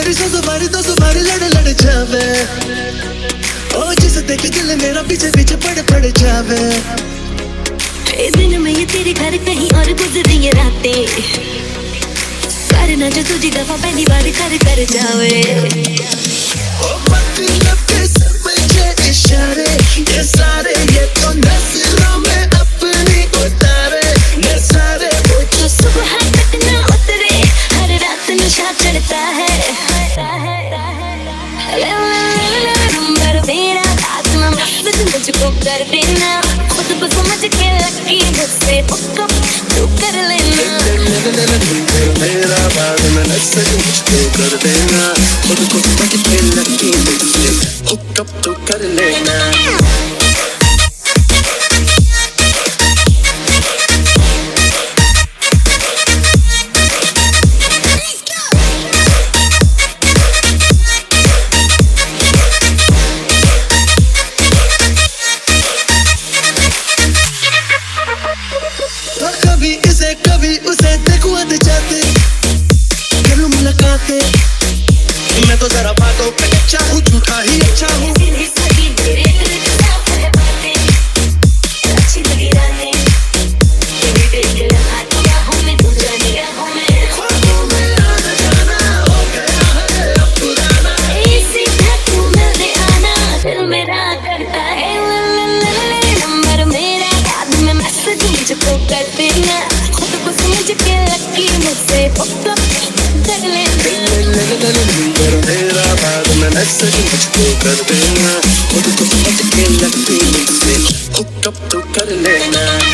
मेरी दो सवारी लड़ लड़ जावे, ओ जिसे देखे दिल मेरा पीछे पीछे पड़ जावे। दिन में ये तेरे घर कहीं और गुजरी ये रातें, करना जो तुझी दफा पहली बार कर जावे। ओ मतलब के समझे इशारे ये सारे, ये तो नस्लों में अपनी उतारे नजारे। वो जो सुबह तक ना उतरे, हर रात नशा चढ़ता है। नंबर मेरा रात में मस्त मुझको कर देना, खुद को समझ के लगी मुझसे हुक्म तू कर लेना। मेरा बाद में मैसेज मुझको कर देना, खुद को समझ के लगी मुझसे हुक्म तू कर लेना। कभी उसे देखूं अध जाते, करूं मुलाकातें। मैं तो जरा बातों पे अच्छा हूँ, झूठा ही अच्छा हूँ। कर देना, खुद को समझ के लगी मुझसे हुक्म कर लेना। मेरा बाद में मैसेज मुझको कर देना, खुद को समझ के लगी मुझसे हुक्म तू कर लेना।